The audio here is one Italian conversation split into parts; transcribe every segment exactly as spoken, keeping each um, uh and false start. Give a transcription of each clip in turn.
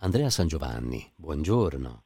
Andrea Sangiovanni, buongiorno.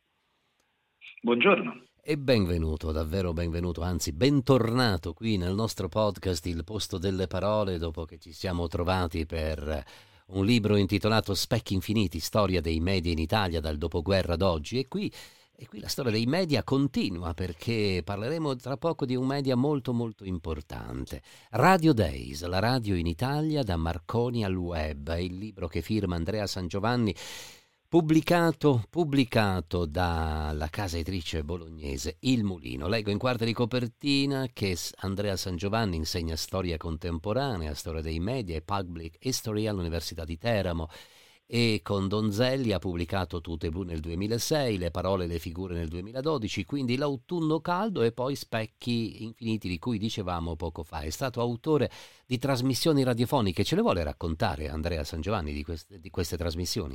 Buongiorno. E benvenuto, davvero benvenuto, anzi bentornato qui nel nostro podcast Il Posto delle Parole, dopo che ci siamo trovati per un libro intitolato Specchi Infiniti, storia dei media in Italia dal dopoguerra ad oggi. E qui, e qui la storia dei media continua, perché parleremo tra poco di un media molto molto importante. Radio Days, la radio in Italia da Marconi al web, è il libro che firma Andrea Sangiovanni, Pubblicato, pubblicato dalla casa editrice bolognese Il Mulino. Leggo in quarta di copertina che Andrea Sangiovanni insegna storia contemporanea, storia dei media e public history all'Università di Teramo, e con Donzelli ha pubblicato Tute Blu nel duemilasei, Le parole e le figure nel duemiladodici, quindi L'autunno caldo e poi Specchi infiniti, di cui dicevamo poco fa. È stato autore di trasmissioni radiofoniche. Ce le vuole raccontare Andrea Sangiovanni di queste, di queste trasmissioni?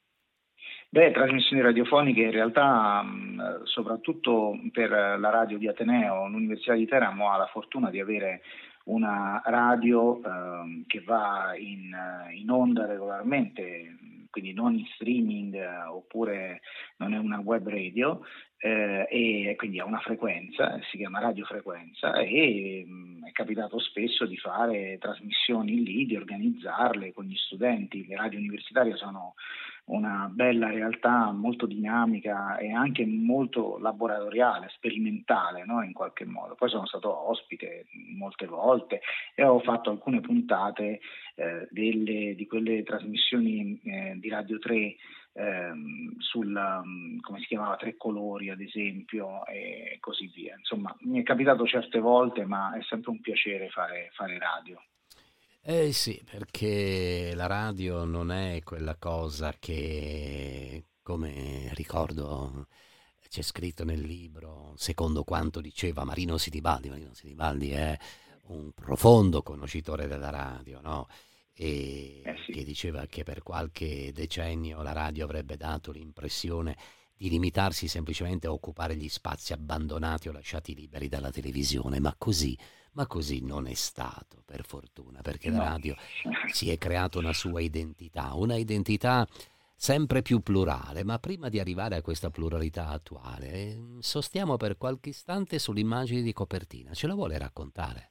Beh, trasmissioni radiofoniche in realtà, mh, soprattutto per la radio di Ateneo, l'Università di Teramo ha la fortuna di avere una radio eh, che va in, in onda regolarmente, quindi non in streaming eh, oppure non è una web radio, eh, e quindi ha una frequenza, si chiama radiofrequenza, e mh, è capitato spesso di fare trasmissioni lì, di organizzarle con gli studenti. Le radio universitarie sono una bella realtà molto dinamica e anche molto laboratoriale, sperimentale, no? In qualche modo. Poi sono stato ospite molte volte e ho fatto alcune puntate eh, delle, di quelle trasmissioni eh, di Radio tre ehm, sul, um, come si chiamava, Tre Colori ad esempio, e così via. Insomma, mi è capitato certe volte, ma è sempre un piacere fare, fare radio. Eh sì, perché la radio non è quella cosa che, come ricordo, c'è scritto nel libro, secondo quanto diceva Marino Sinibaldi. Marino Sinibaldi è un profondo conoscitore della radio, no? Eh E sì. che diceva che per qualche decennio la radio avrebbe dato l'impressione di limitarsi semplicemente a occupare gli spazi abbandonati o lasciati liberi dalla televisione, ma così ma così non è stato, per fortuna, perché la No. radio si è creata una sua identità, una identità sempre più plurale. Ma prima di arrivare a questa pluralità attuale, eh, sostiamo per qualche istante sull'immagine di copertina. Ce la vuole raccontare?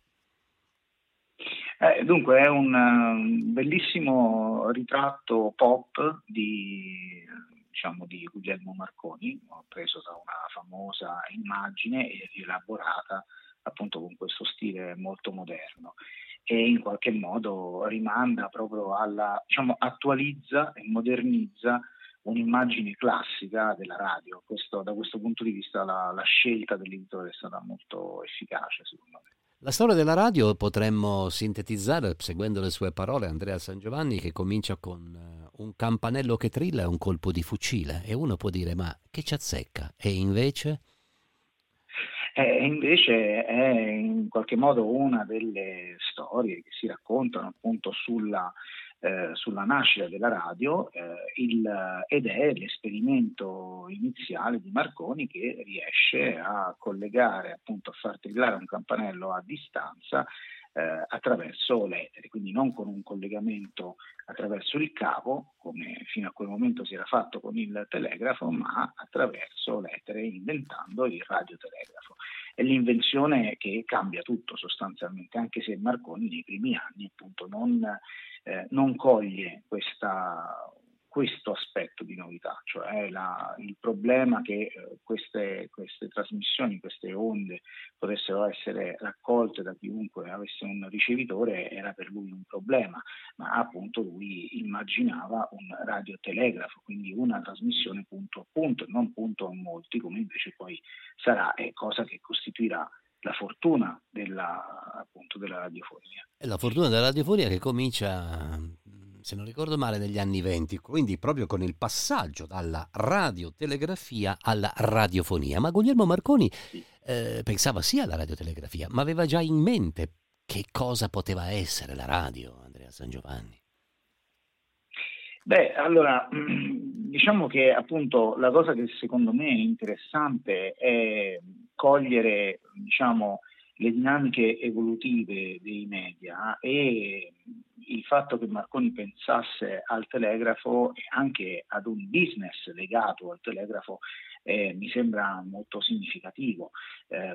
Eh, dunque è un um, bellissimo ritratto pop di, diciamo, di Guglielmo Marconi, ho preso da una famosa immagine e rielaborata appunto con questo stile molto moderno, e in qualche modo rimanda proprio alla, diciamo, attualizza e modernizza un'immagine classica della radio. Questo, da questo punto di vista la, la scelta dell'editore è stata molto efficace, secondo me. La storia della radio potremmo sintetizzare, seguendo le sue parole, Andrea Sangiovanni, che comincia con eh, un campanello che trilla e un colpo di fucile, e uno può dire: ma che ci azzecca? E invece? E invece è in qualche modo una delle storie che si raccontano appunto sulla, eh, sulla nascita della radio, eh, il, ed è l'esperimento iniziale di Marconi, che riesce a collegare, appunto a far trillare un campanello a distanza eh, attraverso l'etere, quindi non con un collegamento attraverso il cavo, come fino a quel momento si era fatto con il telegrafo, ma attraverso l'etere, inventando il radiotelegrafo. È l'invenzione che cambia tutto sostanzialmente, anche se Marconi nei primi anni appunto non, eh, non coglie questa, questo aspetto di novità, cioè la, il problema che eh, queste, queste trasmissioni, queste onde potessero essere raccolte da chiunque avesse un ricevitore era per lui un problema, ma appunto lui immaginava un radiotelegrafo, quindi una trasmissione punto a punto, non punto a molti, come invece poi sarà, è cosa che costituirà la fortuna della, appunto, della radiofonia. È la fortuna della radiofonia, che comincia, se non ricordo male, negli anni venti, quindi proprio con il passaggio dalla radiotelegrafia alla radiofonia. Ma Guglielmo Marconi Sì. eh, pensava sì alla radiotelegrafia, ma aveva già in mente che cosa poteva essere la radio, Andrea Sangiovanni. Beh, allora, diciamo che appunto la cosa che secondo me è interessante è cogliere, diciamo, le dinamiche evolutive dei media e il fatto che Marconi pensasse al telegrafo e anche ad un business legato al telegrafo eh, mi sembra molto significativo. Eh,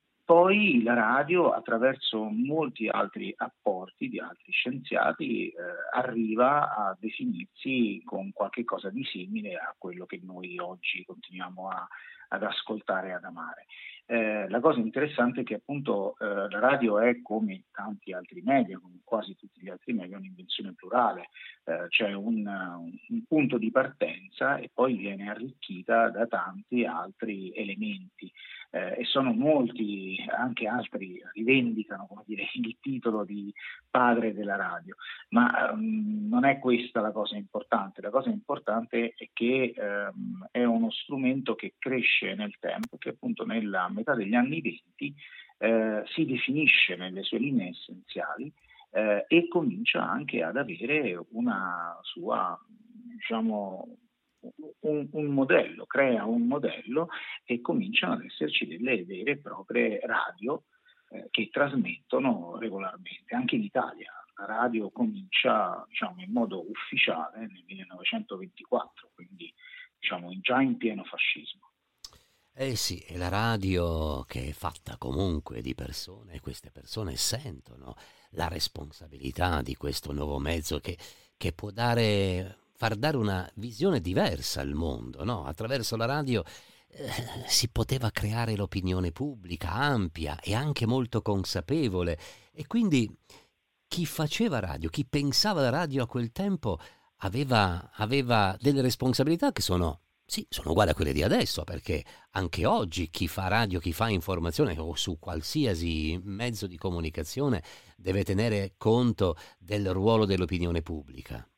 Poi la radio, attraverso molti altri apporti di altri scienziati, eh, arriva a definirsi con qualche cosa di simile a quello che noi oggi continuiamo a, ad ascoltare e ad amare. Eh, la cosa interessante è che appunto eh, la radio è, come tanti altri media, come quasi tutti gli altri media, un'invenzione plurale, eh, c'è un, un punto di partenza e poi viene arricchita da tanti altri elementi. Eh, e sono molti, anche altri rivendicano, come dire, il titolo di padre della radio, ma um, non è questa la cosa importante. La cosa importante è che um, è uno strumento che cresce nel tempo, che appunto nella metà degli anni venti eh, si definisce nelle sue linee essenziali eh, e comincia anche ad avere una sua, diciamo, Un, un modello, crea un modello e cominciano ad esserci delle vere e proprie radio eh, che trasmettono regolarmente. Anche in Italia la radio comincia, diciamo, in modo ufficiale nel millenovecentoventiquattro, quindi diciamo già in pieno fascismo. Eh sì, è la radio che è fatta comunque di persone e queste persone sentono la responsabilità di questo nuovo mezzo che, che può dare, far dare una visione diversa al mondo, no? Attraverso la radio eh, si poteva creare l'opinione pubblica ampia e anche molto consapevole e quindi chi faceva radio, chi pensava alla radio a quel tempo aveva, aveva delle responsabilità che sono... Sì, sono uguali a quelle di adesso, perché anche oggi chi fa radio, chi fa informazione o su qualsiasi mezzo di comunicazione deve tenere conto del ruolo dell'opinione pubblica.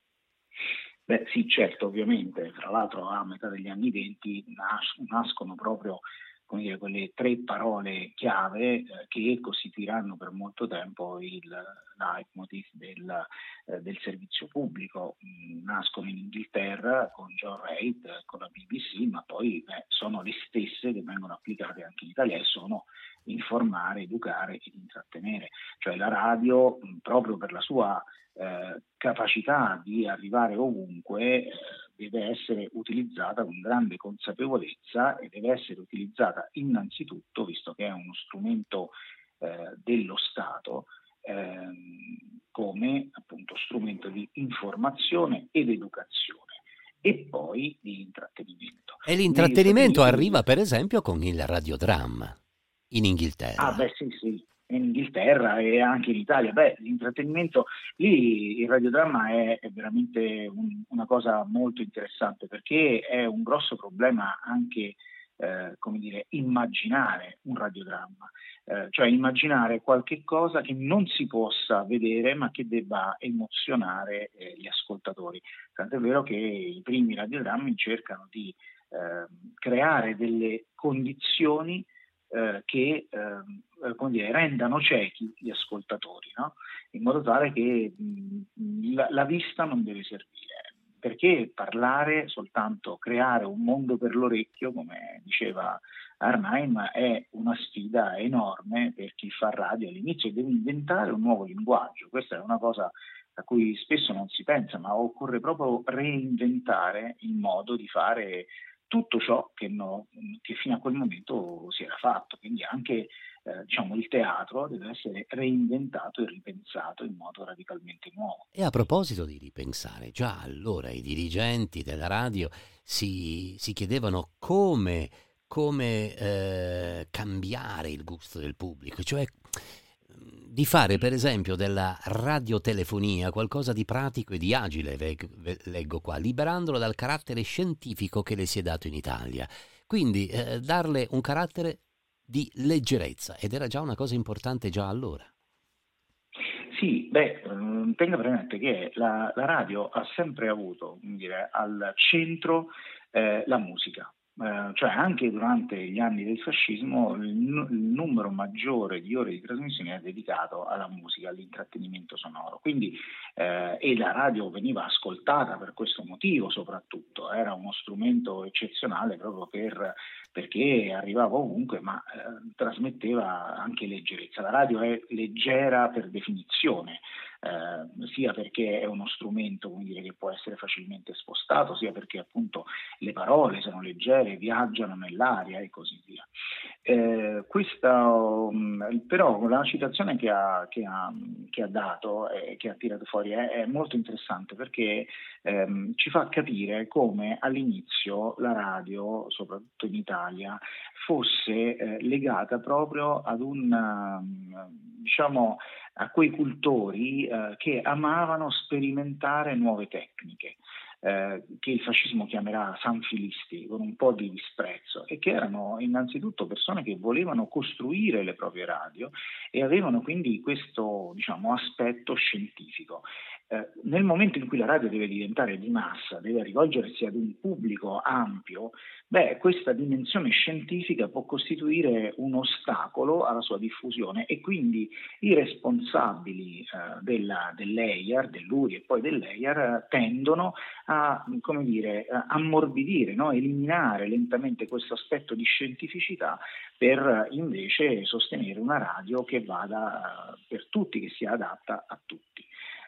Beh sì, certo, ovviamente. Tra l'altro a metà degli anni venti nas- nascono proprio, come dire, quelle tre parole chiave eh, che costituiranno per molto tempo il leitmotiv del, eh, del servizio pubblico. Mm, nascono in Inghilterra con John Reid, eh, con la B B C, ma poi beh, sono le stesse che vengono applicate anche in Italia e sono informare, educare ed intrattenere. Cioè la radio, mh, proprio per la sua eh, capacità di arrivare ovunque, eh, deve essere utilizzata con grande consapevolezza e deve essere utilizzata innanzitutto, visto che è uno strumento eh, dello Stato, ehm, come appunto strumento di informazione ed educazione e poi di intrattenimento. E Negli Stati l'intrattenimento Uniti, arriva per esempio con il radiodramma in ah Inghilterra. beh sì sì, in Inghilterra e anche in Italia, beh l'intrattenimento lì, il radiodramma è, è veramente un, una cosa molto interessante perché è un grosso problema anche eh, come dire, immaginare un radiodramma, eh, cioè immaginare qualche cosa che non si possa vedere ma che debba emozionare eh, gli ascoltatori. Tant'è vero che i primi radiodrammi cercano di eh, creare delle condizioni eh, che eh, come dire, rendano ciechi gli ascoltatori, no? In modo tale che mh, la, la vista non deve servire, perché parlare soltanto, creare un mondo per l'orecchio, come diceva Arnheim, è una sfida enorme per chi fa radio all'inizio, deve inventare un nuovo linguaggio. Questa è una cosa a cui spesso non si pensa, ma occorre proprio reinventare il modo di fare tutto ciò che, no, che fino a quel momento si era fatto, quindi anche eh, diciamo, il teatro deve essere reinventato e ripensato in modo radicalmente nuovo. E a proposito di ripensare, già allora i dirigenti della radio si, si chiedevano come, come eh, cambiare il gusto del pubblico, cioè di fare per esempio della radiotelefonia qualcosa di pratico e di agile, leggo qua, liberandolo dal carattere scientifico che le si è dato in Italia. Quindi eh, darle un carattere di leggerezza, ed era già una cosa importante già allora. Sì, beh, tenga presente che la, la radio ha sempre avuto, come dire, al centro eh, la musica. Eh, cioè anche durante gli anni del fascismo il, n- il numero maggiore di ore di trasmissione è dedicato alla musica, all'intrattenimento sonoro, quindi eh, e la radio veniva ascoltata per questo motivo soprattutto, era uno strumento eccezionale proprio per, perché arrivava ovunque ma eh, trasmetteva anche leggerezza. La radio è leggera per definizione. eh, sia perché è uno strumento, come dire, che può essere facilmente spostato, sia perché appunto le parole sono leggere, viaggiano nell'aria e così via. Eh, questa, um, però la citazione che ha, che ha, che ha dato e eh, che ha tirato fuori è, è molto interessante, perché ehm, ci fa capire come all'inizio la radio, soprattutto in Italia, fosse eh, legata proprio ad un, um, diciamo, a quei cultori eh, che amavano sperimentare nuove tecniche. Eh, che il fascismo chiamerà sanfilisti, con un po' di disprezzo, e che erano innanzitutto persone che volevano costruire le proprie radio e avevano quindi questo, diciamo, aspetto scientifico. Eh, nel momento in cui la radio deve diventare di massa, deve rivolgersi ad un pubblico ampio, beh, questa dimensione scientifica può costituire un ostacolo alla sua diffusione, e quindi i responsabili eh, della, dell'E I A R, dell'U R I e poi dell'E I A R tendono a, come dire, a ammorbidire, no? Eliminare lentamente questo aspetto di scientificità, per invece sostenere una radio che vada per tutti, che sia adatta a tutti.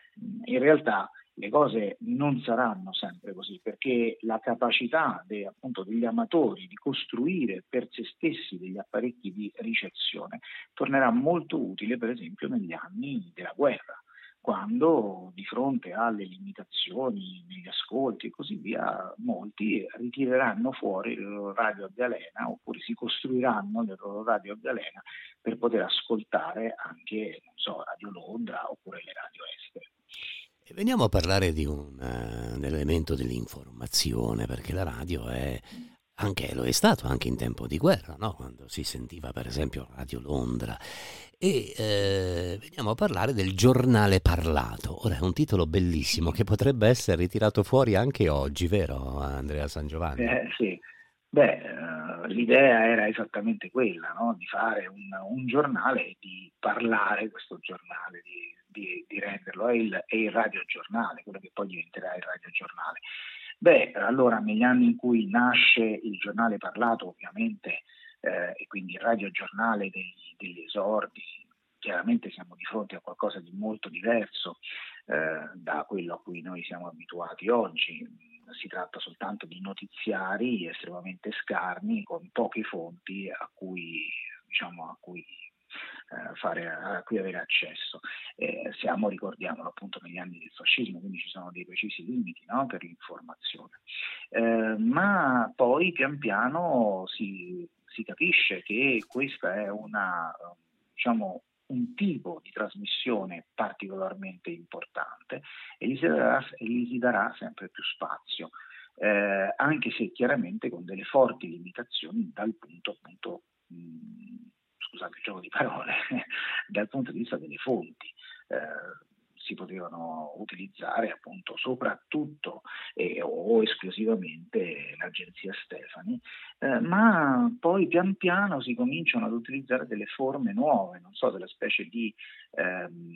In realtà le cose non saranno sempre così, perché la capacità de, appunto, degli amatori di costruire per se stessi degli apparecchi di ricezione tornerà molto utile, per esempio, negli anni della guerra, quando di fronte alle limitazioni negli ascolti e così via, molti ritireranno fuori le loro radio a galena, oppure si costruiranno le loro radio a galena per poter ascoltare anche, non so, Radio Londra oppure le radio estere. E veniamo a parlare di un, uh, un elemento dell'informazione, perché la radio è anche, lo è stato anche in tempo di guerra, no? Quando si sentiva per esempio Radio Londra. E eh, veniamo a parlare del giornale parlato. Ora è un titolo bellissimo che potrebbe essere ritirato fuori anche oggi, vero Andrea Sangiovanni? Eh, sì. Beh, uh, l'idea era esattamente quella, no? Di fare un, un giornale e di parlare questo giornale, di, di, di renderlo, è il, è il radiogiornale, quello che poi diventerà il radiogiornale. Beh, allora negli anni in cui nasce il giornale parlato, ovviamente, eh, e quindi il radiogiornale degli, degli esordi, chiaramente siamo di fronte a qualcosa di molto diverso eh, da quello a cui noi siamo abituati oggi. Si tratta soltanto di notiziari estremamente scarni, con poche fonti a cui, diciamo, a cui, eh, fare, a cui avere accesso. Eh, siamo, ricordiamolo, appunto negli anni del fascismo, quindi ci sono dei precisi limiti, no, per l'informazione. Eh, ma poi pian piano si, si capisce che questa è una, diciamo, un tipo di trasmissione particolarmente importante, e gli si darà, gli si darà sempre più spazio, eh, anche se chiaramente con delle forti limitazioni dal punto, appunto, mh, scusate il gioco di parole, dal punto di vista delle fonti. Eh, si potevano utilizzare appunto soprattutto eh, o esclusivamente l'agenzia Stefani, eh, ma poi pian piano si cominciano ad utilizzare delle forme nuove, non so, delle specie di ehm,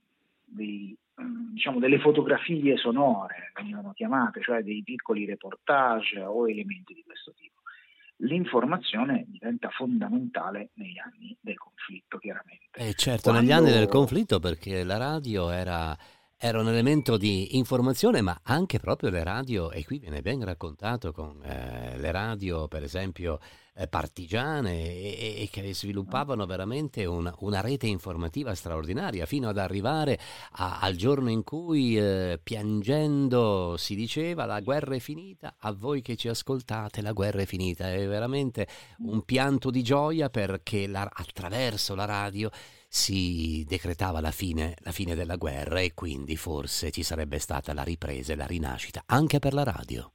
dei, diciamo, delle fotografie sonore venivano chiamate, cioè dei piccoli reportage o elementi di questo tipo. L'informazione diventa fondamentale negli anni del conflitto, chiaramente. Eh certo, Quando... negli anni del conflitto, perché la radio era, era un elemento di informazione, ma anche proprio le radio, e qui viene ben raccontato con eh, le radio, per esempio, eh, partigiane, e, e che sviluppavano veramente una, una rete informativa straordinaria, fino ad arrivare a, al giorno in cui, eh, piangendo, si diceva: la guerra è finita, a voi che ci ascoltate, la guerra è finita. È veramente un pianto di gioia, perché la, attraverso la radio si decretava la fine, la fine della guerra, e quindi forse ci sarebbe stata la ripresa e la rinascita anche per la radio.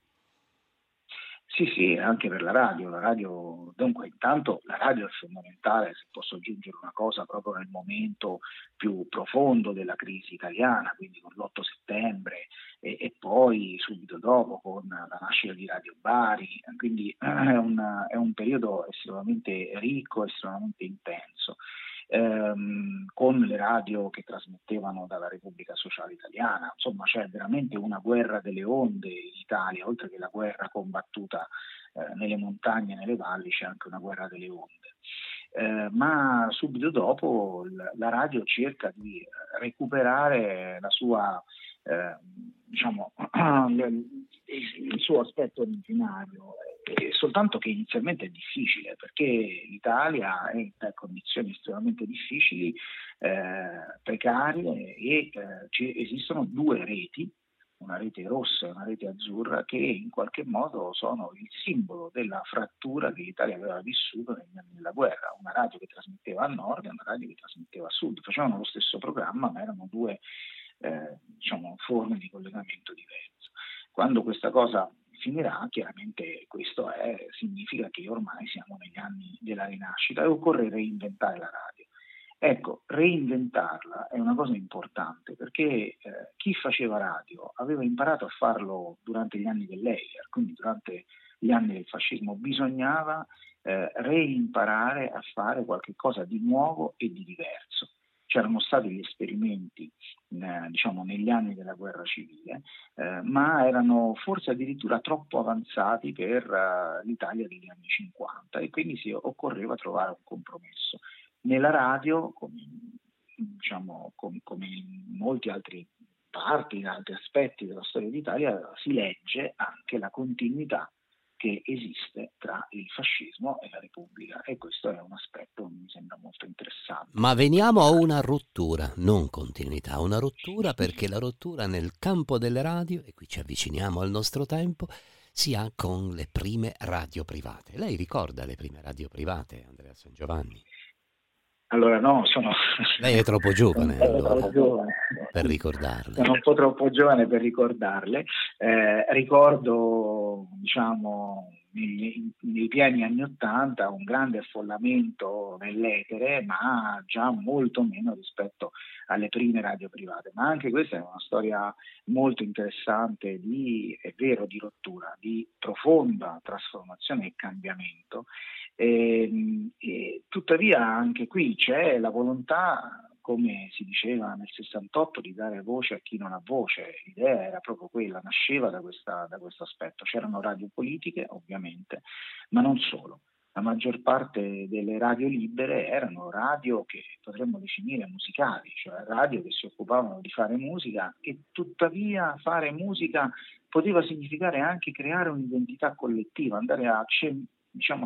Sì, sì, anche per la radio. La radio, dunque, intanto la radio è fondamentale, se posso aggiungere una cosa, proprio nel momento più profondo della crisi italiana, quindi con l'otto settembre e, e poi subito dopo con la nascita di Radio Bari, quindi è, una, è un periodo estremamente ricco, estremamente intenso. Ehm, con le radio che trasmettevano dalla Repubblica Sociale Italiana, insomma c'è veramente una guerra delle onde in Italia, oltre che la guerra combattuta eh, nelle montagne e nelle valli, c'è anche una guerra delle onde. eh, ma subito dopo l- la radio cerca di recuperare la sua, eh, diciamo, il, il suo aspetto originario, eh, soltanto che inizialmente è difficile, perché l'Italia è in condizioni estremamente difficili, eh, precarie, e eh, ci esistono due reti, una rete rossa e una rete azzurra, che in qualche modo sono il simbolo della frattura che l'Italia aveva vissuto negli anni della guerra, una radio che trasmetteva a nord e una radio che trasmetteva a sud, facevano lo stesso programma ma erano due eh, diciamo, forme di collegamento diverse. Quando questa cosa finirà, chiaramente questo è, significa che ormai siamo negli anni della rinascita e occorre reinventare la radio. Ecco, reinventarla è una cosa importante, perché eh, chi faceva radio aveva imparato a farlo durante gli anni dell'Eiler, quindi durante gli anni del fascismo. Bisognava eh, reimparare a fare qualche cosa di nuovo e di diverso. C'erano stati gli esperimenti eh, diciamo negli anni della guerra civile, eh, ma erano forse addirittura troppo avanzati per uh, l'Italia degli anni cinquanta, e quindi si occorreva trovare un compromesso. Nella radio, come, diciamo, com, come in molti altri parti, in altri aspetti della storia d'Italia, si legge anche la continuità che esiste tra il fascismo e la Repubblica, e questo è un aspetto che mi sembra molto interessante. Ma veniamo a una rottura, non continuità, una rottura, perché la rottura nel campo delle radio, e qui ci avviciniamo al nostro tempo, si ha con le prime radio private. Lei ricorda le prime radio private, Andrea Sangiovanni? Allora no, sono... Lei è troppo giovane, sono allora, troppo giovane per ricordarle. Sono un po' troppo giovane per ricordarle. Eh, ricordo, diciamo, nei, nei pieni anni Ottanta un grande affollamento nell'etere, ma già molto meno rispetto alle prime radio private. Ma anche questa è una storia molto interessante, di, è vero, di rottura, di profonda trasformazione e cambiamento. E, e, tuttavia anche qui c'è la volontà, come si diceva nel sessantotto, di dare voce a chi non ha voce. L'idea era proprio quella, nasceva da, questa, da questo aspetto. C'erano radio politiche, ovviamente, ma non solo. La maggior parte delle radio libere erano radio che potremmo definire musicali, cioè radio che si occupavano di fare musica, e tuttavia fare musica poteva significare anche creare un'identità collettiva, andare a, diciamo,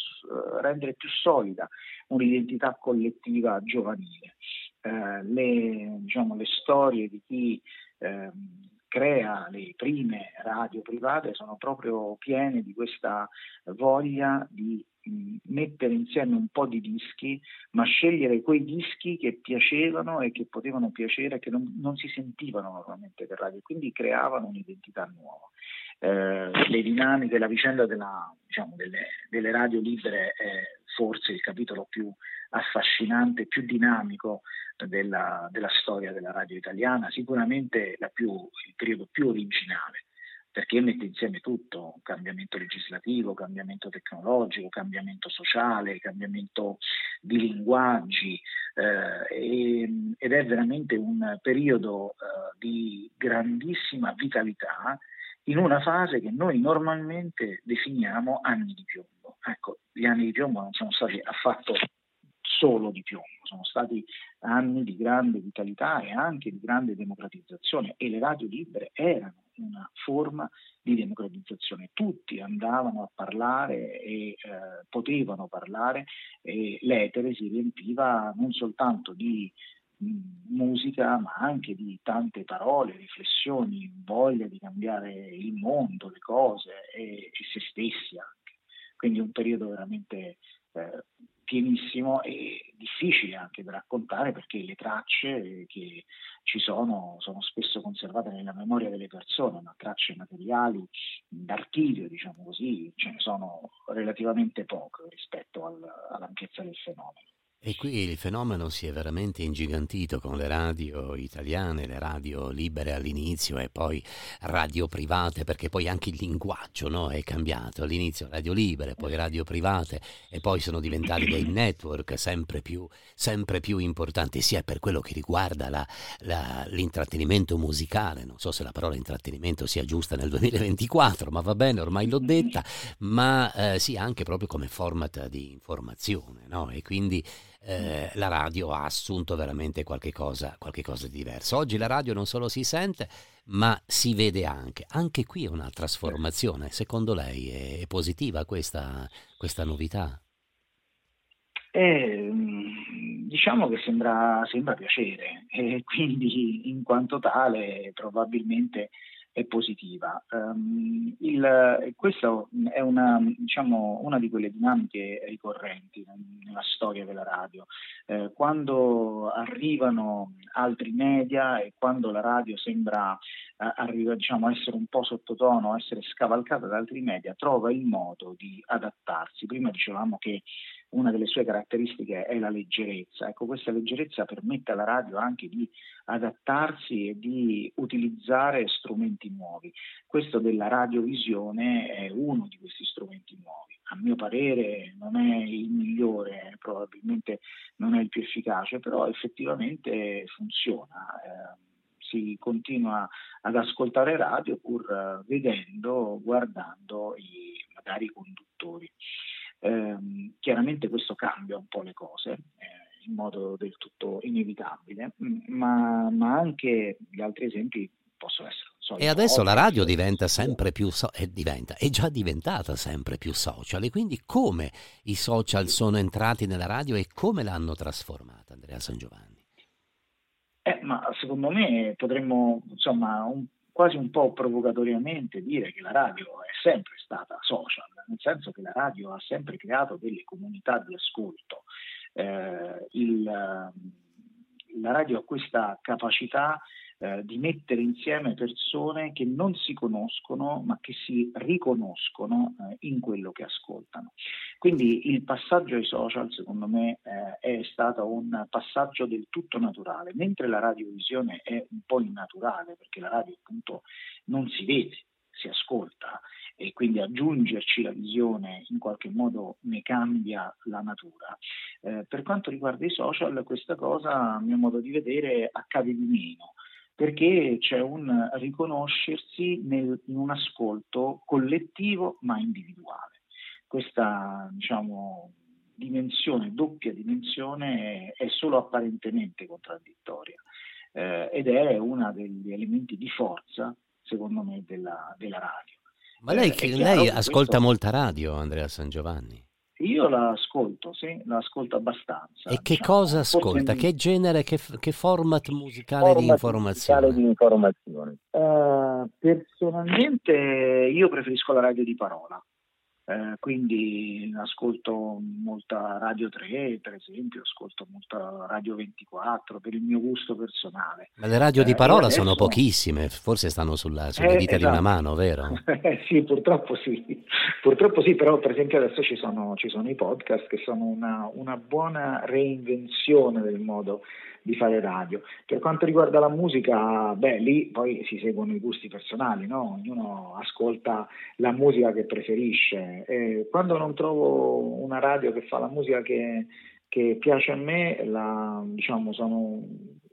rendere più solida un'identità collettiva giovanile. Eh, le, diciamo, le storie di chi eh, crea le prime radio private sono proprio piene di questa voglia di mh, mettere insieme un po' di dischi, ma scegliere quei dischi che piacevano e che potevano piacere, che non, non si sentivano normalmente per radio, quindi creavano un'identità nuova. Eh, le dinamiche, la vicenda della, diciamo, delle, delle radio libere è forse il capitolo più affascinante, più dinamico della, della storia della radio italiana, sicuramente la più, il periodo più originale, perché mette insieme tutto: cambiamento legislativo, cambiamento tecnologico, cambiamento sociale, cambiamento di linguaggi, eh, e, ed è veramente un periodo eh, di grandissima vitalità, in una fase che noi normalmente definiamo anni di piombo. Ecco, gli anni di piombo non sono stati affatto solo di piombo, sono stati anni di grande vitalità e anche di grande democratizzazione, e le radio libere erano una forma di democratizzazione. Tutti andavano a parlare e eh, potevano parlare, e l'etere si riempiva non soltanto di musica, ma anche di tante parole, riflessioni, voglia di cambiare il mondo, le cose e, e se stessi anche. Quindi un periodo veramente eh, pienissimo e difficile anche da raccontare, perché le tracce che ci sono sono spesso conservate nella memoria delle persone, ma tracce materiali d'archivio, diciamo così, ce ne sono relativamente poche rispetto al, all'ampiezza del fenomeno. E qui il fenomeno si è veramente ingigantito con le radio italiane, le radio libere all'inizio e poi radio private, perché poi anche il linguaggio, no, è cambiato. All'inizio radio libere, poi radio private e poi sono diventati dei network sempre più, sempre più importanti, sia per quello che riguarda la, la, l'intrattenimento musicale. Non so se la parola intrattenimento sia giusta nel duemilaventiquattro, ma va bene, ormai l'ho detta, ma eh, sì, anche proprio come format di informazione, no? E quindi Eh, la radio ha assunto veramente qualche cosa, qualche cosa di diverso. Oggi la radio non solo si sente, ma si vede anche. Anche qui è una trasformazione. Secondo lei è, è positiva questa, questa novità? Eh, diciamo che sembra, sembra piacere e quindi in quanto tale probabilmente è positiva. Um, il, questa è una, diciamo, una di quelle dinamiche ricorrenti nella storia della radio. Eh, quando arrivano altri media e quando la radio sembra eh, arriva, diciamo, essere un po' sottotono, essere scavalcata da altri media, trova il modo di adattarsi. Prima dicevamo che una delle sue caratteristiche è la leggerezza. Ecco, questa leggerezza permette alla radio anche di adattarsi e di utilizzare strumenti nuovi. Questo della radiovisione è uno di questi strumenti nuovi. A mio parere non è il migliore, probabilmente non è il più efficace, però effettivamente funziona. Eh, si continua ad ascoltare radio pur eh, vedendo, guardando i magari i conduttori. Eh, chiaramente questo cambia un po' le cose eh, in modo del tutto inevitabile, ma, ma anche gli altri esempi possono essere. So, E adesso la radio diventa sempre più so- e diventa, è già diventata sempre più social, e quindi come i social sono entrati nella radio e come l'hanno trasformata, Andrea Sangiovanni? Eh, ma secondo me potremmo, insomma, un, quasi un po' provocatoriamente dire che la radio è sempre stata social, nel senso che la radio ha sempre creato delle comunità di ascolto. Eh, il, la radio ha questa capacità eh, di mettere insieme persone che non si conoscono ma che si riconoscono eh, in quello che ascoltano. Quindi il passaggio ai social secondo me eh, è stato un passaggio del tutto naturale, mentre la radiovisione è un po' innaturale perché la radio appunto non si vede, si ascolta, e quindi aggiungerci la visione in qualche modo ne cambia la natura. Eh, per quanto riguarda i social, questa cosa, a mio modo di vedere, accade di meno, perché c'è un riconoscersi nel, in un ascolto collettivo ma individuale. Questa, diciamo, dimensione, doppia dimensione, è solo apparentemente contraddittoria eh, ed è uno degli elementi di forza, secondo me, della, della radio. Ma lei, Eh, lei ascolta questo, molta radio, Andrea Sangiovanni? io la ascolto, sì, la ascolto abbastanza. E che Diciamo. cosa ascolta? Forse, Che genere, che, che format musicale di format informazione? musicale di informazione. Uh, personalmente io preferisco la radio di parola. Eh, quindi ascolto molta Radio tre, per esempio, ascolto molta Radio ventiquattro per il mio gusto personale. Ma le radio di Eh, parola adesso... sono pochissime, forse stanno sulla, sulle eh, dita esatto. di una mano, vero? Sì, purtroppo sì, purtroppo sì, però per esempio adesso ci sono, ci sono i podcast che sono una, una buona reinvenzione del modo di fare radio. Per quanto riguarda la musica, beh, lì poi si seguono i gusti personali, no? Ognuno ascolta la musica che preferisce. E quando non trovo una radio che fa la musica che, che piace a me, la, diciamo, sono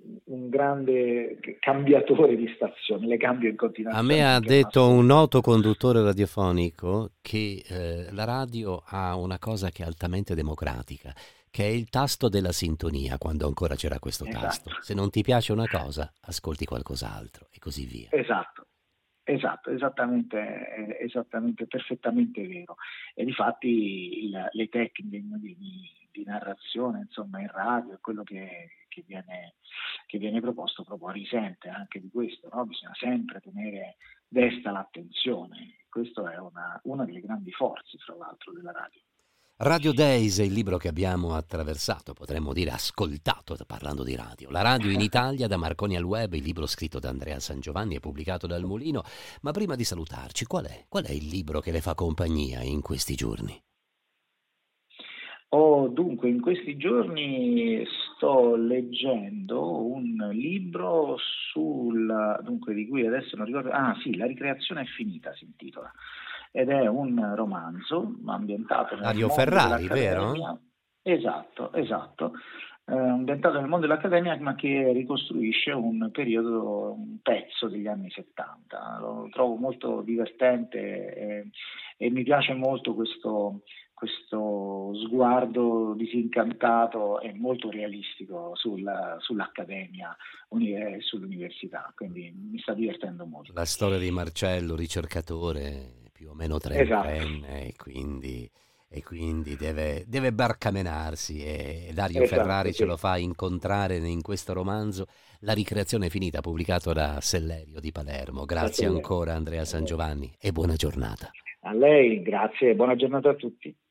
un grande cambiatore di stazione, le cambio in continuazione. A me ha detto un noto conduttore radiofonico che eh, la radio ha una cosa che è altamente democratica, che è il tasto della sintonia, quando ancora c'era questo esatto. tasto. Se non ti piace una cosa, ascolti qualcos'altro e così via. Esatto. Esatto, esattamente, esattamente, perfettamente vero. E difatti il, le tecniche di, di, di narrazione, insomma, in radio è quello che, che, viene, che viene proposto, proprio risente anche di questo, no? Bisogna sempre tenere desta l'attenzione. Questa è una, una delle grandi forze, fra l'altro, della radio. Radio Days è il libro che abbiamo attraversato, potremmo dire ascoltato, parlando di radio. La radio in Italia, da Marconi al web, il libro scritto da Andrea Sangiovanni e pubblicato dal Mulino. Ma prima di salutarci, qual è? Qual è il libro che le fa compagnia in questi giorni? Oh, dunque, in questi giorni sto leggendo un libro sul, dunque, di cui adesso non ricordo, ah sì, La ricreazione è finita si intitola, ed è un romanzo ambientato nel Dario mondo Ferrari, vero? dell'accademia, esatto, esatto, eh, ambientato nel mondo dell'accademia ma che ricostruisce un periodo, un pezzo degli anni settanta. Lo trovo molto divertente e, e mi piace molto questo questo sguardo disincantato e molto realistico sulla, sull'accademia e sull'università, quindi mi sta divertendo molto. La storia di Marcello, ricercatore, più o meno Esatto, trentenne, e quindi, e quindi deve, deve barcamenarsi, e Dario esatto, Ferrari ce sì, lo fa incontrare in questo romanzo, La ricreazione finita, pubblicato da Sellerio di Palermo. da Grazie Sellerio. ancora Andrea Sangiovanni e buona giornata. A lei, grazie e buona giornata a tutti.